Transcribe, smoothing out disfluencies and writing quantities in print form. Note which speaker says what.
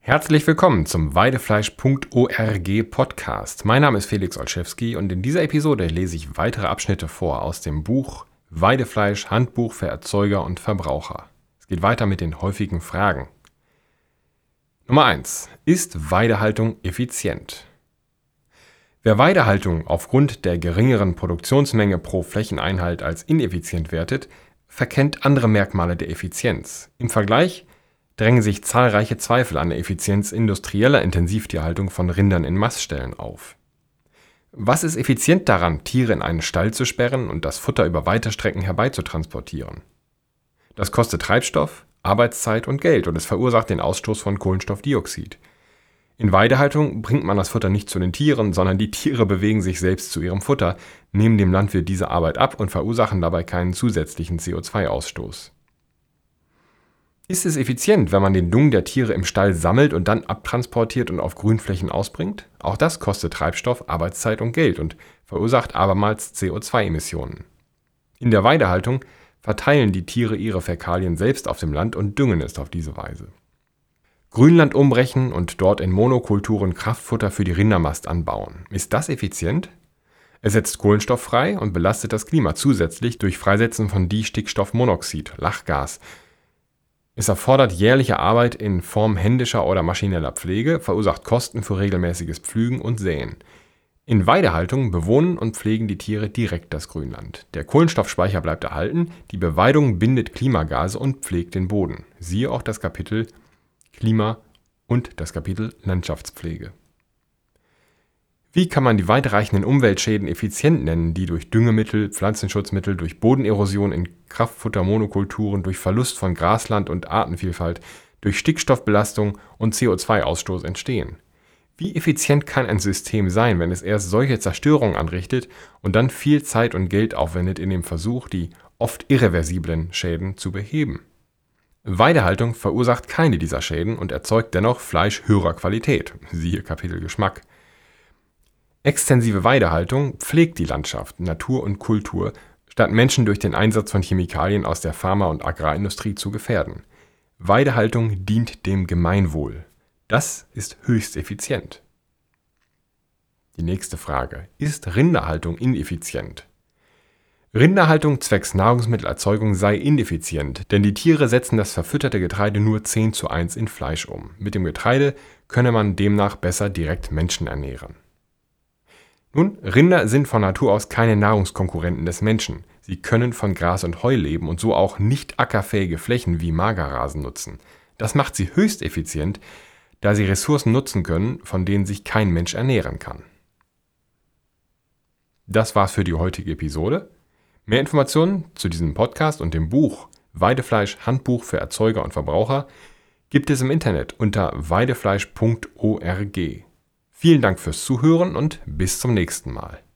Speaker 1: Herzlich willkommen zum Weidefleisch.org Podcast. Mein Name ist Felix Olszewski und in dieser Episode lese ich weitere Abschnitte vor aus dem Buch Weidefleisch – Handbuch für Erzeuger und Verbraucher. Es geht weiter mit den häufigen Fragen. Nummer 1. Ist Weidehaltung effizient? Wer Weidehaltung aufgrund der geringeren Produktionsmenge pro Flächeneinheit als ineffizient wertet, verkennt andere Merkmale der Effizienz. Im Vergleich drängen sich zahlreiche Zweifel an der Effizienz industrieller Intensivtierhaltung von Rindern in Mastställen auf. Was ist effizient daran, Tiere in einen Stall zu sperren und das Futter über weite Strecken herbeizutransportieren? Das kostet Treibstoff, Arbeitszeit und Geld und es verursacht den Ausstoß von Kohlenstoffdioxid. In Weidehaltung bringt man das Futter nicht zu den Tieren, sondern die Tiere bewegen sich selbst zu ihrem Futter, nehmen dem Landwirt diese Arbeit ab und verursachen dabei keinen zusätzlichen CO2-Ausstoß. Ist es effizient, wenn man den Dung der Tiere im Stall sammelt und dann abtransportiert und auf Grünflächen ausbringt? Auch das kostet Treibstoff, Arbeitszeit und Geld und verursacht abermals CO2-Emissionen. In der Weidehaltung verteilen die Tiere ihre Fäkalien selbst auf dem Land und düngen es auf diese Weise. Grünland umbrechen und dort in Monokulturen Kraftfutter für die Rindermast anbauen. Ist das effizient? Es setzt Kohlenstoff frei und belastet das Klima zusätzlich durch Freisetzen von Distickstoffmonoxid, Lachgas. Es erfordert jährliche Arbeit in Form händischer oder maschineller Pflege, verursacht Kosten für regelmäßiges Pflügen und Säen. In Weidehaltung bewohnen und pflegen die Tiere direkt das Grünland. Der Kohlenstoffspeicher bleibt erhalten, die Beweidung bindet Klimagase und pflegt den Boden. Siehe auch das Kapitel Klima und das Kapitel Landschaftspflege. Wie kann man die weitreichenden Umweltschäden effizient nennen, die durch Düngemittel, Pflanzenschutzmittel, durch Bodenerosion in Kraftfuttermonokulturen, durch Verlust von Grasland und Artenvielfalt, durch Stickstoffbelastung und CO2-Ausstoß entstehen? Wie effizient kann ein System sein, wenn es erst solche Zerstörung anrichtet und dann viel Zeit und Geld aufwendet in dem Versuch, die oft irreversiblen Schäden zu beheben? Weidehaltung verursacht keine dieser Schäden und erzeugt dennoch Fleisch höherer Qualität. Siehe Kapitel Geschmack. Extensive Weidehaltung pflegt die Landschaft, Natur und Kultur, statt Menschen durch den Einsatz von Chemikalien aus der Pharma- und Agrarindustrie zu gefährden. Weidehaltung dient dem Gemeinwohl. Das ist höchst effizient. Die nächste Frage. Ist Rinderhaltung ineffizient? Rinderhaltung zwecks Nahrungsmittelerzeugung sei ineffizient, denn die Tiere setzen das verfütterte Getreide nur 10:1 in Fleisch um. Mit dem Getreide könne man demnach besser direkt Menschen ernähren. Nun, Rinder sind von Natur aus keine Nahrungskonkurrenten des Menschen. Sie können von Gras und Heu leben und so auch nicht ackerfähige Flächen wie Magerrasen nutzen. Das macht sie höchst effizient, da sie Ressourcen nutzen können, von denen sich kein Mensch ernähren kann. Das war's für die heutige Episode. Mehr Informationen zu diesem Podcast und dem Buch Weidefleisch – Handbuch für Erzeuger und Verbraucher gibt es im Internet unter weidefleisch.org. Vielen Dank fürs Zuhören und bis zum nächsten Mal.